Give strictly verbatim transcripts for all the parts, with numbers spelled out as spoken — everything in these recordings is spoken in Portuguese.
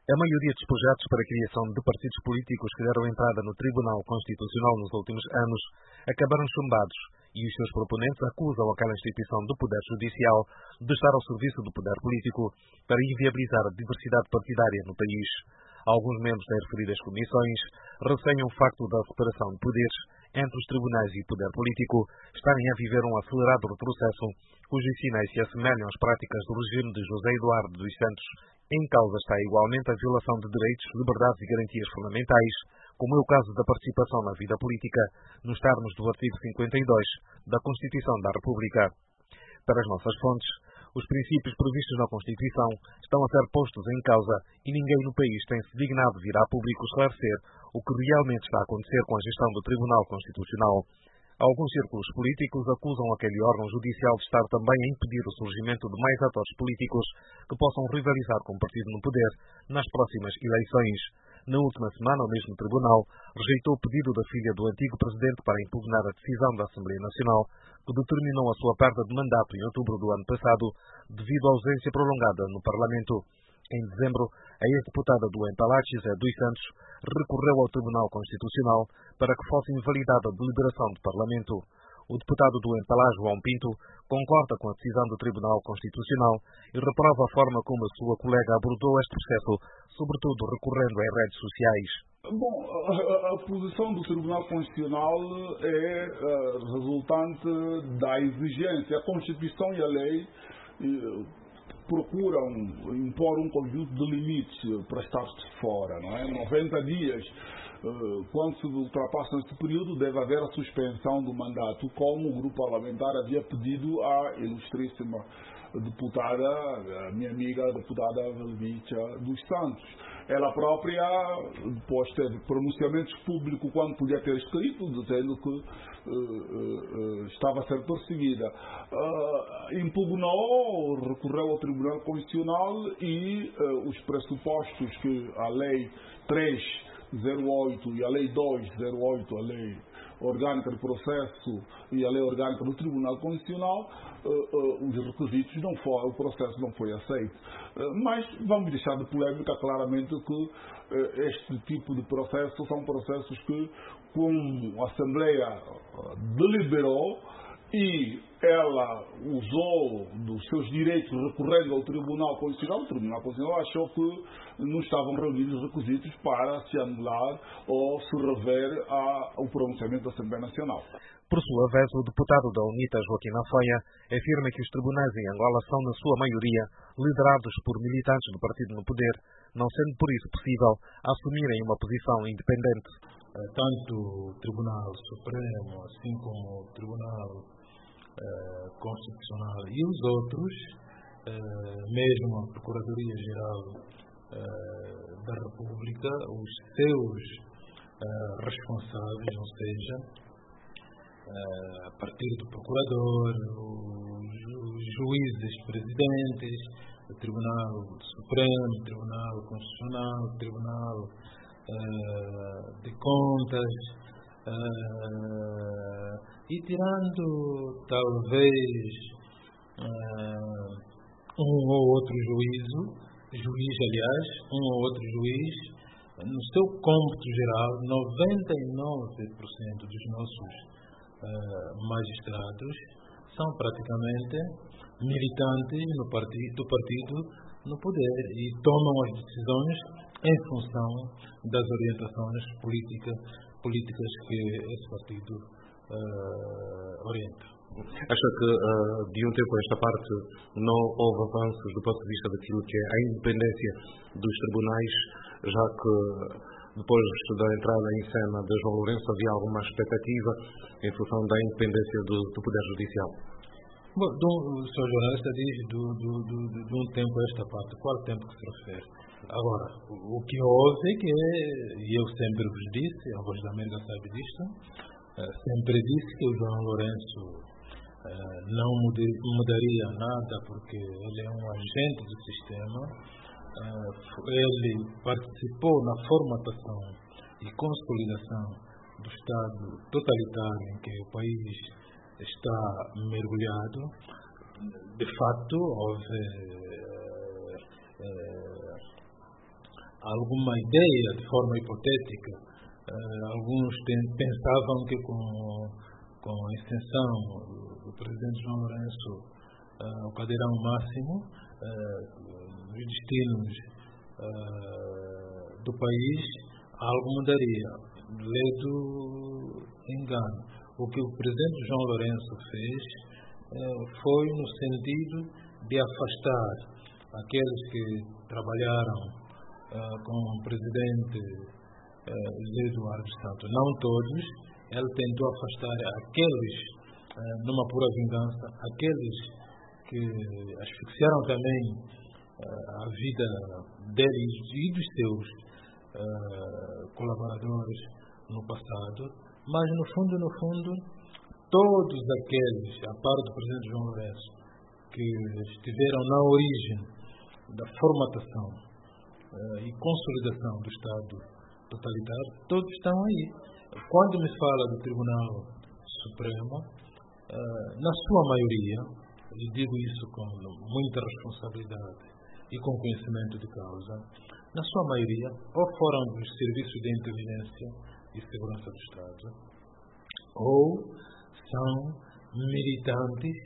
A maioria dos projetos para a criação de partidos políticos que deram entrada no Tribunal Constitucional nos últimos anos acabaram chumbados e os seus proponentes acusam aquela instituição do Poder Judicial de estar ao serviço do poder político para inviabilizar a diversidade partidária no país. Alguns membros das referidas comissões receiam o facto da separação de poderes entre os tribunais e o poder político estarem a viver um acelerado retrocesso, cujos sinais se assemelham às práticas do regime de José Eduardo dos Santos. Em causa está igualmente a violação de direitos, liberdades e garantias fundamentais, como é o caso da participação na vida política, nos termos do artigo cinquenta e dois da Constituição da República. Para as nossas fontes, os princípios previstos na Constituição estão a ser postos em causa e ninguém no país tem se dignado vir a público esclarecer o que realmente está a acontecer com a gestão do Tribunal Constitucional. Alguns círculos políticos acusam aquele órgão judicial de estar também a impedir o surgimento de mais atores políticos que possam rivalizar com o partido no poder nas próximas eleições. Na última semana, o mesmo tribunal rejeitou o pedido da filha do antigo presidente para impugnar a decisão da Assembleia Nacional que determinou a sua perda de mandato em outubro do ano passado devido à ausência prolongada no Parlamento. Em dezembro, a ex-deputada do Empalache, Zé dos Santos, recorreu ao Tribunal Constitucional para que fosse invalidada a deliberação do Parlamento. O deputado do Empalache, João Pinto, concorda com a decisão do Tribunal Constitucional e reprova a forma como a sua colega abordou este processo, sobretudo recorrendo às redes sociais. Bom, a, a posição do Tribunal Constitucional é uh, resultante da exigência. A Constituição e a lei uh, procuram impor um conjunto de limites para estar-se de fora, não é? noventa dias, quando se ultrapassa esse período, deve haver a suspensão do mandato, como o grupo parlamentar havia pedido à ilustríssima deputada, a minha amiga, a deputada Velvícia dos Santos. Ela própria, depois teve pronunciamentos públicos quando podia ter escrito, dizendo que uh, uh, uh, estava a ser perseguida. Uh, impugnou, recorreu ao Tribunal Constitucional e uh, os pressupostos que a Lei três zero oito e a Lei dois zero oito, a Lei Orgânica de Processo e a Lei Orgânica do Tribunal Constitucional, uh, uh, os requisitos não foram, o processo não foi aceito. Uh, mas vamos deixar de polêmica claramente que uh, este tipo de processos são processos que, como a Assembleia uh, deliberou, e ela usou dos seus direitos recorrendo ao Tribunal Constitucional, o Tribunal Constitucional achou que não estavam reunidos os requisitos para se anular ou se rever ao pronunciamento da Assembleia Nacional. Por sua vez, o deputado da UNITA, Joaquim Afoia, afirma que os tribunais em Angola são, na sua maioria, liderados por militantes do partido no poder, não sendo por isso possível assumirem uma posição independente. Tanto o Tribunal Supremo, assim como o Tribunal eh, Constitucional e os outros, eh, mesmo a Procuradoria-Geral eh, da República, os seus eh, responsáveis, ou seja, eh, a partir do Procurador, os, os juízes presidentes, o Tribunal Supremo, o Tribunal Constitucional, o Tribunal Uh, de Contas, uh, e tirando talvez uh, um ou outro juízo, juiz aliás, um ou outro juiz, no seu cômputo geral, noventa e nove por cento dos nossos uh, magistrados são praticamente militantes no partido, do partido no poder e tomam as decisões em função das orientações política, políticas que esse partido uh, orienta. Acha que uh, de um tempo a esta parte não houve avanços do ponto de vista daquilo que é a independência dos tribunais, já que depois da entrada em cena de João Lourenço havia alguma expectativa em função da independência do, do Poder Judicial? Bom, do, o senhor jornalista diz do, do, do, de um tempo a esta parte. Qual tempo que se refere? Agora, o, o que houve é que, e eu sempre vos disse, a Voz da América sabe disto, uh, sempre disse que o João Lourenço uh, não mudaria nada porque ele é um agente do sistema, uh, ele participou na formatação e consolidação do Estado totalitário em que o país está mergulhado. De fato, houve eh, alguma ideia de forma hipotética. Uh, alguns ten, pensavam que com, com a extensão do presidente João Lourenço uh, ao cadeirão máximo, uh, os destinos uh, do país, algo mudaria. Ledo engano. O que o presidente João Lourenço fez uh, foi no sentido de afastar aqueles que trabalharam uh, com o presidente uh, José Eduardo Santos. Não todos. Ele tentou afastar aqueles, uh, numa pura vingança, aqueles que asfixiaram também uh, a vida deles e dos seus uh, colaboradores no passado. Mas, no fundo, no fundo, todos aqueles, a par do presidente João Lourenço, que estiveram na origem da formatação uh, e consolidação do Estado totalitário, todos estão aí. Quando me fala do Tribunal Supremo, uh, na sua maioria, e digo isso com muita responsabilidade e com conhecimento de causa, na sua maioria, ou foram dos serviços de inteligência e segurança do Estado, ou são militantes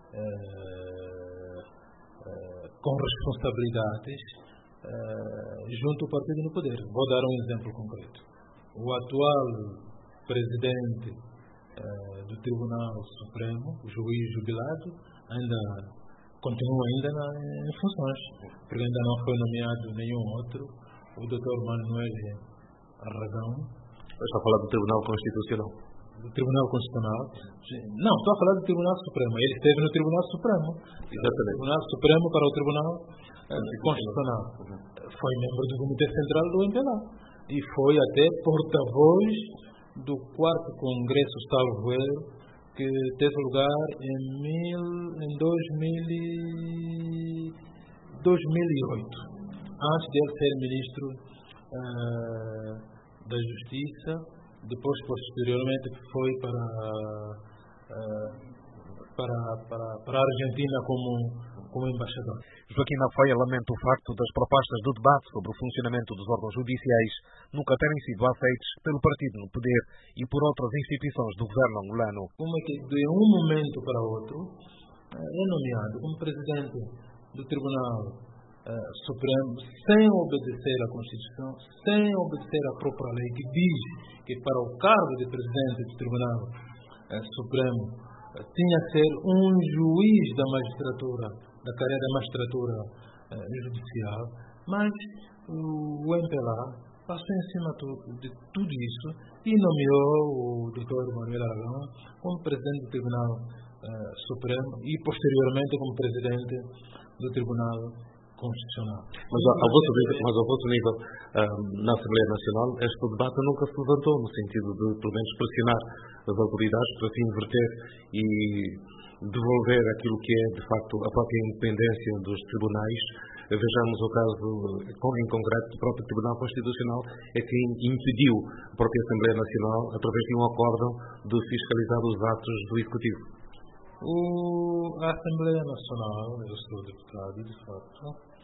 uh, uh, com responsabilidades uh, junto ao partido no poder. Vou dar um exemplo concreto. O atual presidente uh, do Tribunal Supremo, o juiz jubilado, ainda continua ainda na, em funções, porque ainda não foi nomeado nenhum outro, o doutor Manuel Aragão. Está a falar do Tribunal Constitucional? Do Tribunal Constitucional? Não, estou a falar do Tribunal Supremo. Ele esteve no Tribunal Supremo. Exatamente. Tribunal Supremo para o Tribunal Constitucional. Uhum. Foi membro do Comitê Central do M P L A. E foi até porta-voz do quarto Congresso, salvo erro, que teve lugar em, mil, em dois mil e, dois mil e oito, antes de ele ser ministro uh, da Justiça. Depois, posteriormente, foi para, uh, para, para, para a Argentina como, como embaixador. Joaquim Afoia lamenta o facto das propostas do debate sobre o funcionamento dos órgãos judiciais nunca terem sido aceites pelo partido no poder e por outras instituições do governo angolano. Como é que de um momento para outro é nomeado como presidente do Tribunal Uh, Supremo, sem obedecer à Constituição, sem obedecer à própria lei, que diz que para o cargo de presidente do Tribunal uh, Supremo uh, tinha que ser um juiz da magistratura, da carreira da magistratura uh, judicial, mas uh, o M P L A passou em cima de tudo isso e nomeou o doutor Manuel Aragão como presidente do Tribunal uh, Supremo e posteriormente como presidente do Tribunal Constitucional. Mas ao vosso nível, mas ao vosso nível um, na Assembleia Nacional, este debate nunca se levantou no sentido de, pelo menos, pressionar as autoridades para se inverter e devolver aquilo que é, de facto, a própria independência dos tribunais. Vejamos o caso, em concreto, do próprio Tribunal Constitucional, é que impediu a própria Assembleia Nacional, através de um acórdão, de fiscalizar os atos do Executivo. O, a Assembleia Nacional, eu sou deputado, de facto,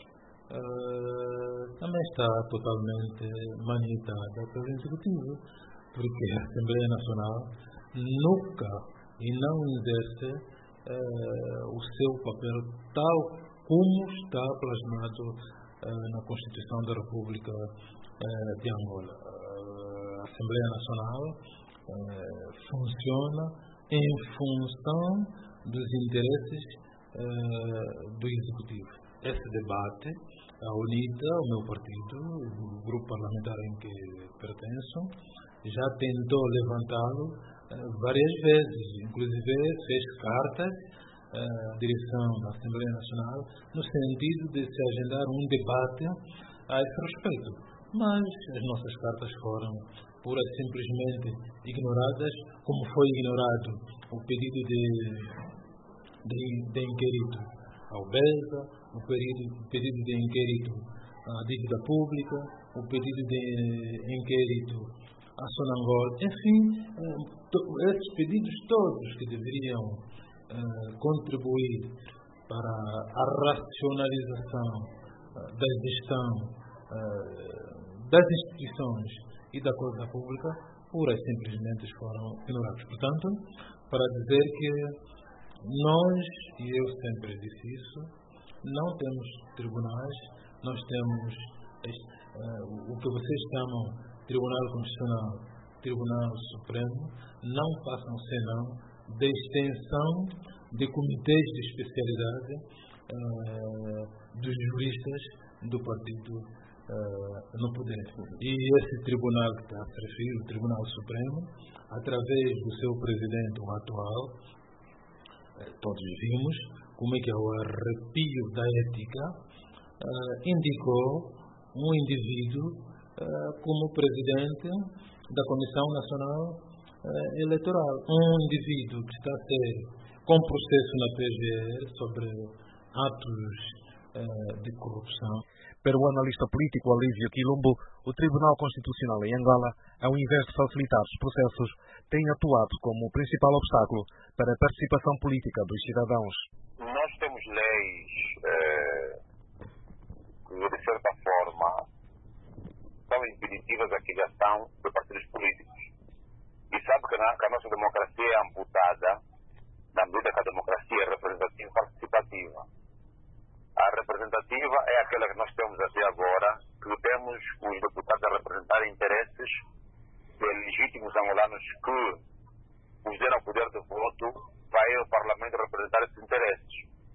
uh, também está totalmente maniatada pelo Executivo, porque a Assembleia Nacional nunca e não exerce uh, o seu papel tal como está plasmado uh, na Constituição da República uh, de Angola. Uh, a Assembleia Nacional uh, funciona em função dos interesses uh, do Executivo. Esse debate, a UNITA, o meu partido, o grupo parlamentar em que pertenço, já tentou levantá-lo uh, várias vezes, inclusive fez cartas uh, à direção da Assembleia Nacional no sentido de se agendar um debate a esse respeito. Mas as nossas cartas foram pura e simplesmente ignoradas, como foi ignorado o pedido de, de, de inquérito ao BESA, o pedido, pedido de inquérito à dívida pública, o pedido de inquérito à Sonangol, enfim, esses pedidos todos que deveriam uh, contribuir para a racionalização uh, da gestão uh, das instituições e da coisa pública, pura e simplesmente foram ignorados. Portanto, para dizer que nós, e eu sempre disse isso, não temos tribunais, nós temos uh, o que vocês chamam Tribunal Constitucional, Tribunal Supremo, não passam senão de extensão de comitês de especialidade uh, dos juristas do partido uh, no poder. E esse tribunal que está a se referir, o Tribunal Supremo, através do seu presidente, o atual, uh, todos vimos como é que é o arrepio da ética, uh, indicou um indivíduo uh, como presidente da Comissão Nacional uh, Eleitoral. Um indivíduo que está a ser com processo na P G R sobre atos uh, de corrupção. Para o analista político Olívio Quilombo, o Tribunal Constitucional em Angola, ao invés de facilitar os processos, tem atuado como o principal obstáculo para a participação política dos cidadãos. Nós temos leis eh, que, de certa forma, são impeditivas à criação de partidos políticos. E sabe que, na, que a nossa democracia é amputada na medida que a democracia é representativa e participativa. A representativa é aquela que nós temos até agora, que temos os deputados a representar interesses de legítimos angolanos que os deram poder de voto, vai ao Parlamento representar esses interesses.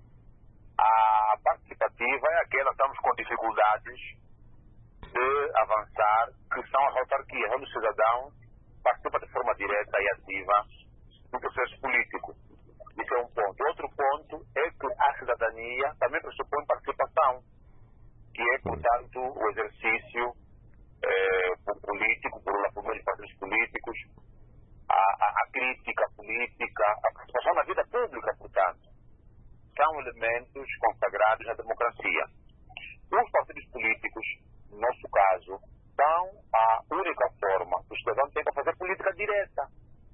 A participativa é aquela que estamos com dificuldades de avançar, que são as autarquias, onde o cidadão participa de forma direta e ativa no processo político. Isso é um ponto. Outro ponto é que a cidadania também pressupõe participação, que é, portanto, o exercício eh, político, por por meio de partidos políticos, a, a, a crítica política, a participação na vida pública, portanto, são elementos consagrados na democracia. Os partidos políticos, no nosso caso, são a única forma que o cidadão tem para fazer política direta.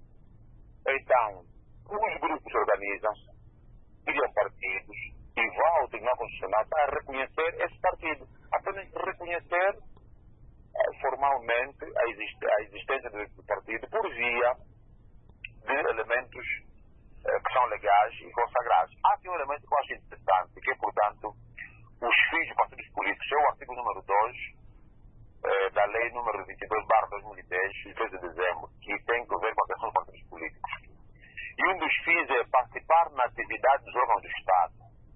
Então, os grupos se organizam, criam partidos e vão ao Tribunal Constitucional para reconhecer esse partido. Apenas reconhecer eh, formalmente a, exist a existência do partido por via de elementos eh, que são legais e consagrados. Há aqui um elemento que eu acho interessante, que é, portanto, os fins de partidos políticos. É o artigo número dois eh, da Lei número vinte e dois barra dois mil e dez, de três de dezembro, que tem que ver com a questão dos partidos políticos. E um dos fins é participar na atividade dos órgãos do Estado.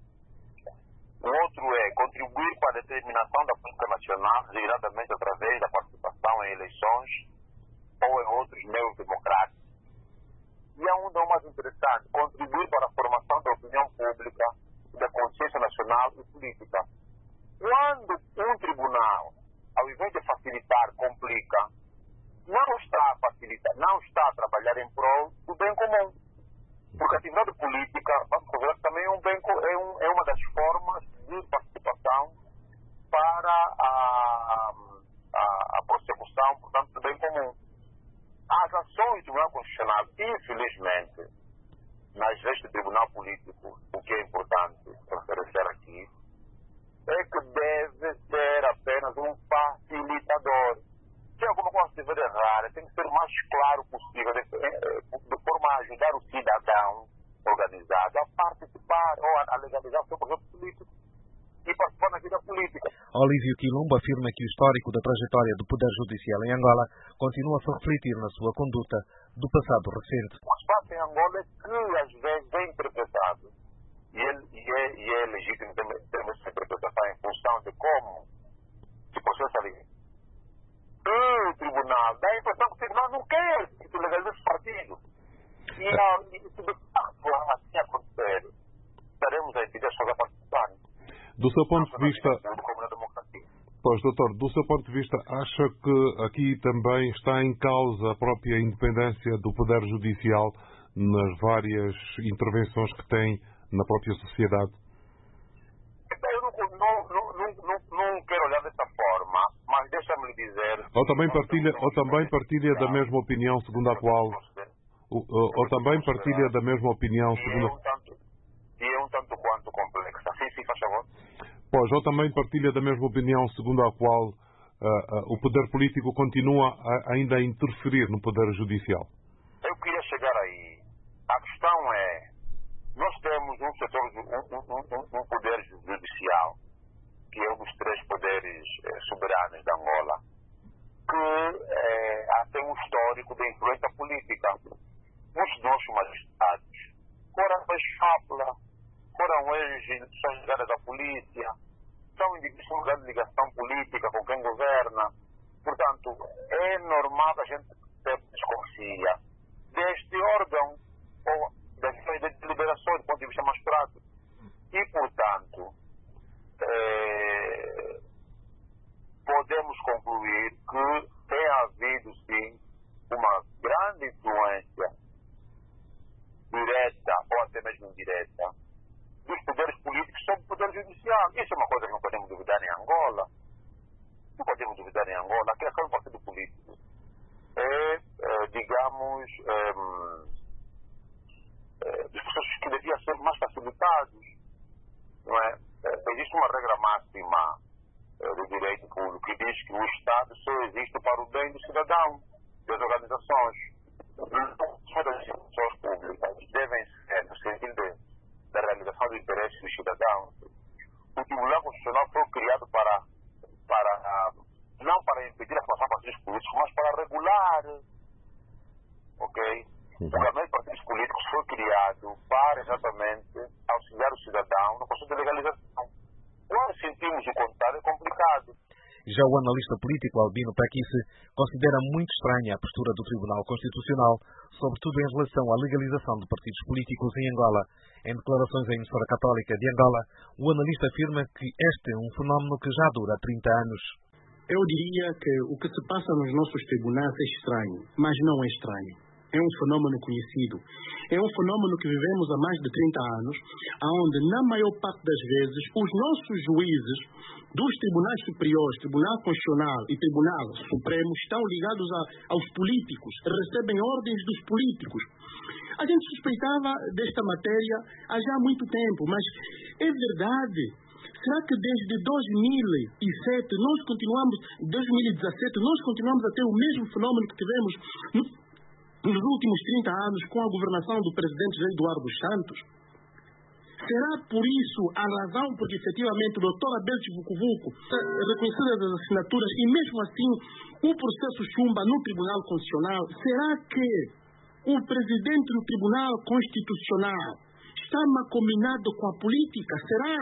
O outro é contribuir para a determinação da política nacional, diretamente através da participação em eleições ou em outros meios democráticos. E há um do mais interessante, contribuir para a formação da opinião pública e da consciência nacional e política. Quando um tribunal, ao invés de facilitar, complica, não está a facilitar, não está a trabalhar em prol do bem comum. Porque a atividade política, vamos considerar que também é, um bem, é, um, é uma das formas de participação para a, a, a prossecução, portanto, do bem comum. As ações do Tribunal Constitucional, infelizmente, nas leis do Tribunal Político, o que é importante referenciar aqui, é que deve ser apenas um facilitador. Se alguma coisa estiver errada, tem que ser o mais claro possível, de, de forma a ajudar o cidadão organizado a participar ou a legalizar o seu projeto político e participar na vida política. Olívio Quilombo afirma que o histórico da trajetória do Poder Judicial em Angola continua a se refletir na sua conduta do passado recente. O espaço em Angola é que às vezes é interpretado e é, e é, e é legítimo termos essa interpretação em função de como se processa ali. O tribunal dá a impressão que o tribunal não quer que se legalize esse partido. E, não, e se de facto assim acontecer, estaremos a impedir as pessoas a participar. Do seu ponto de vista, pois, doutor, do seu ponto de vista, acha que aqui também está em causa a própria independência do Poder Judicial nas várias intervenções que tem na própria sociedade? Eu não, não, não, não, não quero olhar dessa forma, mas deixa-me lhe dizer... Ou também partilha, ou também partilha da mesma opinião segundo a qual... Ou, ou também partilha da mesma opinião segundo a... E é um tanto quanto complexa. Sim, sim, faz favor. Pois, ou também partilha da mesma opinião segundo a qual uh, uh, o poder político continua a, ainda a interferir no poder judicial? Eu queria chegar aí. A questão é, nós temos um setor, um, um, um, um poder judicial, que é um dos três poderes eh, soberanos da Angola, que eh, tem um histórico de influência política. Os nossos magistrados foram ex-fábula, foram ex-instituições ligadas à polícia, são indivíduos de ligação política com quem governa. Portanto, é normal que a gente desconfia deste órgão ou das deliberações do ponto de vista mais prático. E, portanto, eh, podemos concluir que tem havido, sim, uma grande influência direta ou até mesmo indireta dos poderes políticos sobre o poder judicial. Isso é uma coisa que não podemos duvidar em Angola. Não podemos duvidar em Angola. A criação do partido político é, é digamos, é, é, dos processos que deviam ser mais facilitados. Não é? É, existe uma regra máxima é, do direito público que diz que o Estado só existe para o bem do cidadão, das organizações. As instituições públicas devem ser no sentido da realização dos interesses dos cidadãos. O Tribunal Constitucional foi criado para, para não para impedir a formação de partidos políticos, mas para regular. Ok? O Tribunal de Partidos Políticos foi criado para exatamente auxiliar o cidadão no processo de legalização. Quando sentimos o contrário, é complicado. Já o analista político Albino Paquice considera muito estranha a postura do Tribunal Constitucional, sobretudo em relação à legalização de partidos políticos em Angola. Em declarações à emissora católica de Angola, o analista afirma que este é um fenómeno que já dura trinta anos. Eu diria que o que se passa nos nossos tribunais é estranho, mas não é estranho. É um fenómeno conhecido. É um fenómeno que vivemos há mais de trinta anos, onde, na maior parte das vezes, os nossos juízes dos tribunais superiores, Tribunal Constitucional e Tribunal Supremo, estão ligados a, aos políticos, recebem ordens dos políticos. A gente suspeitava desta matéria há já muito tempo, mas é verdade. Será que desde dois mil e sete, nós continuamos, dois mil e dezassete, nós continuamos a ter o mesmo fenómeno que tivemos no, nos últimos trinta anos com a governação do presidente José Eduardo dos Santos? Será por isso a razão porque efetivamente o doutor Abel Vucu-Vucu reconhecidas as assinaturas e mesmo assim o processo chumba no Tribunal Constitucional? Será que o presidente do Tribunal Constitucional está macominado com a política? Será?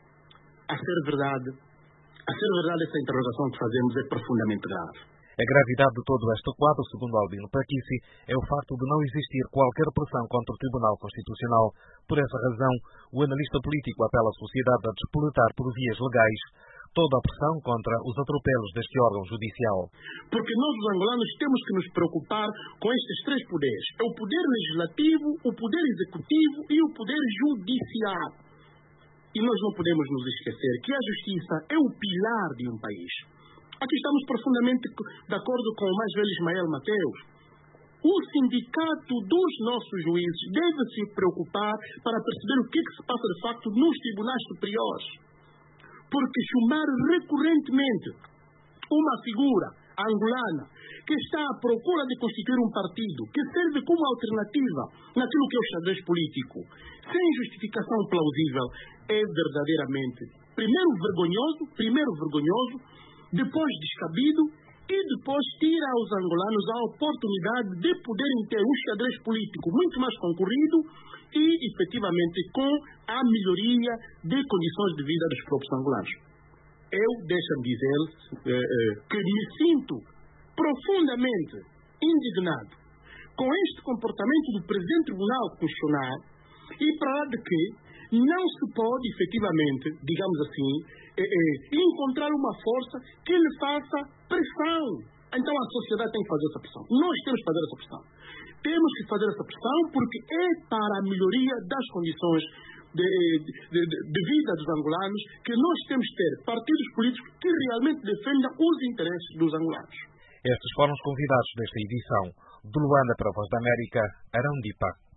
A ser verdade, a ser verdade essa interrogação que fazemos é profundamente grave. A gravidade de todo este quadro, segundo Albino Paquice, é o facto de não existir qualquer pressão contra o Tribunal Constitucional. Por essa razão, o analista político apela à sociedade a despoletar por vias legais toda a pressão contra os atropelos deste órgão judicial. Porque nós, os angolanos, temos que nos preocupar com estes três poderes. É o poder legislativo, o poder executivo e o poder judicial. E nós não podemos nos esquecer que a justiça é o pilar de um país. Aqui estamos profundamente de acordo com o mais velho Ismael Mateus. O sindicato dos nossos juízes deve se preocupar para perceber o que, é que se passa de facto nos tribunais superiores. Porque chumbar recorrentemente uma figura angolana que está à procura de constituir um partido que serve como alternativa naquilo que é o xadrez político, sem justificação plausível, é verdadeiramente, primeiro vergonhoso, primeiro vergonhoso, depois descabido e depois tira aos angolanos a oportunidade de poderem ter um xadrez político muito mais concorrido e, efetivamente, com a melhoria de condições de vida dos próprios angolanos. Eu, deixa-me dizer, eh, eh, que me sinto profundamente indignado com este comportamento do Presidente do Tribunal Constitucional e para lá de que não se pode, efetivamente, digamos assim, eh, eh, encontrar uma força que lhe faça pressão. Então a sociedade tem que fazer essa pressão. Nós temos que fazer essa pressão. Temos que fazer essa pressão porque é para a melhoria das condições de, de, de, de vida dos angolanos que nós temos que ter partidos políticos que realmente defendam os interesses dos angolanos. Estes foram os convidados desta edição. De Luanda para a Voz da América, Arão Dipa.